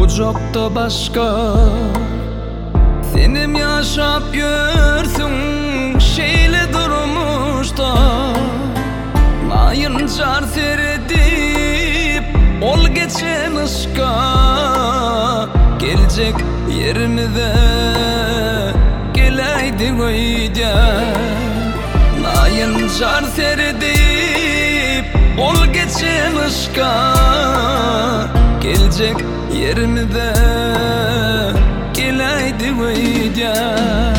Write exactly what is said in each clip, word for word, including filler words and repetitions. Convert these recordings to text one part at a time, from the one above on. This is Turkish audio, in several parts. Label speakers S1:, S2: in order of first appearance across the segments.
S1: çok başka. Senim yaşap görsün şeyle durmuşta. Mayın jar seyredip ol geçen ışka. Gelecek yerimize geleydi koyca. Mayın jar seyredip ol geçen ışka. Gelecek yerimize geleydi koyca.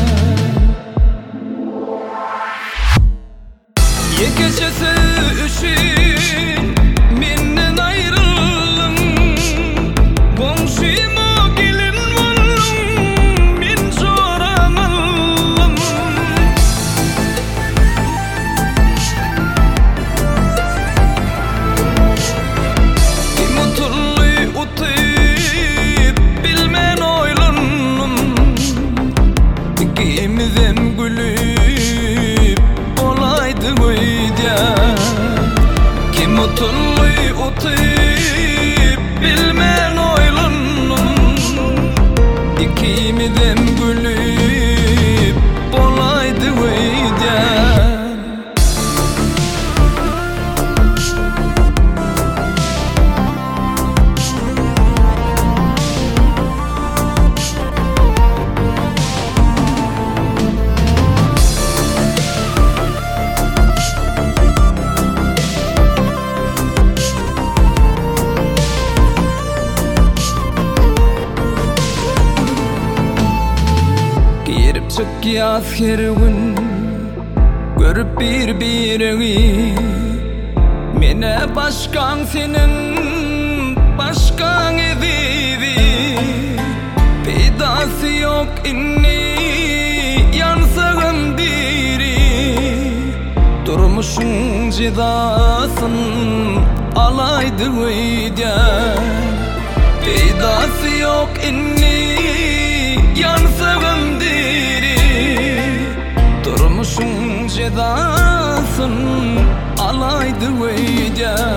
S1: Yekecesi üçün menden ayrıldım. Komşuyma gelin oldum, men çoranalım. Kimutulluy utuyup bilmen oylandım. İkimizem gülüp olaydı koyca. Kim utulluy utuyup bilmen oylandım. İkimizem gülüp olaydı koyca. Çık yaz her gün görüp bir birini. Mene başkan senin başkan edivi. Pedası yok inni yansağın diri. Durmuşun cezasın alaydı koyca. Pedası yok inni yansağın diri. Durmuşun cezasın alaydı koyca.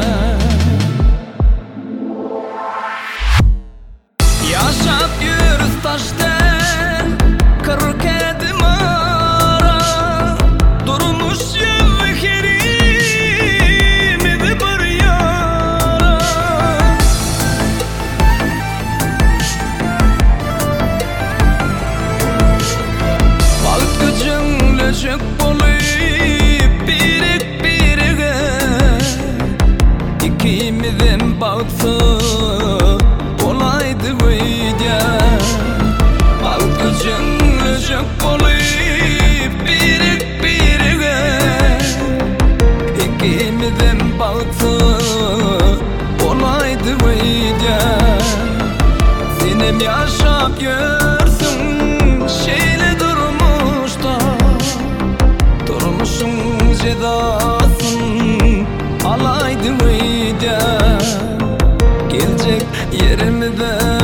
S1: Yaşap yürüz taşten kırk edim ara. Durmuş yevherimidi bir yara. Balık gücünle çök bolayıp birik birige. İkimizin bağıtsı olaydı koyca. Balık gücünle çök bolayıp birik birige. İkimizin bağıtsı olaydı koyca. Senem yaşap görsün şeyle durmuşta. Durmuşun cezasın alaydı koyca. Gelecek yerimize